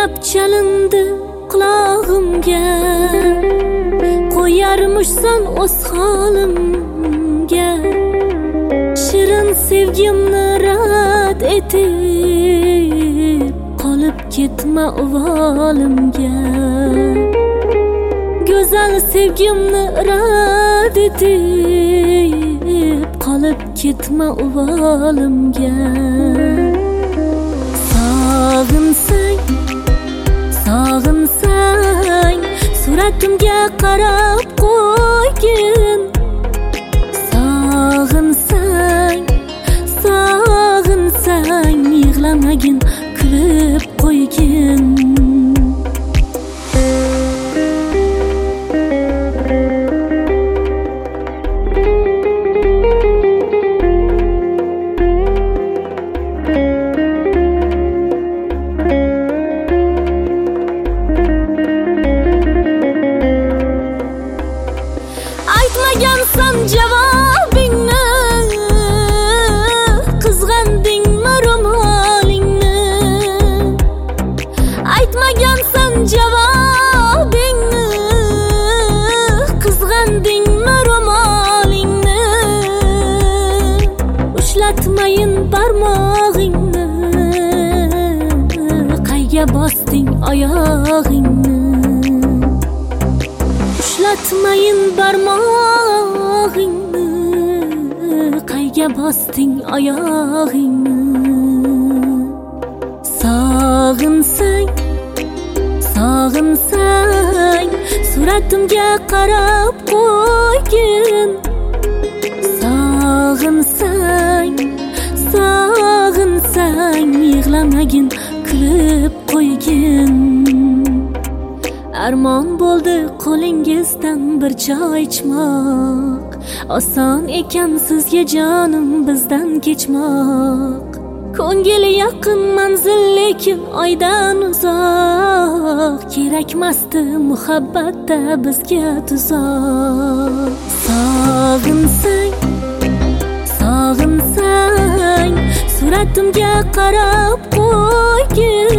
gap chalindi qulog'imga, qo'yarmishsan o'z holimga. Shirin sevgimni rad etib, qolib ketma uvolimga. Go'zal sevgimni rad etib, qolib ketma uvolimga. Sog'insang, suratimga qarab qo'ygin. Sog'insang, yig'lamagin, kulib qo'ygin. Aytmagansan javobingni, qizg'andingmi ro'molingni? Aytmagansan javobingni, qizg'andingmi ro'molingni? Ushlatmayin barmog'ingni, qayga bosding oyog'ingni? Ushlatmayin barmog'ingni, qayga bosding oyog'ingni? Sog'insang, suratimga qarab qo'ygin. Sog'insang, yig'lamagin, kulib qo'ygin. Armon bo'ldi qo'lingizdan bir choy ichmoq, oson ekan sizga jonim bizdan kechmoq. Ko'ngil yaqin manzil lekin oydan uzoq, kerakmasdi muhabbatda bizga tuzoq. Sog'insang, suratimga qarab qo'ygin.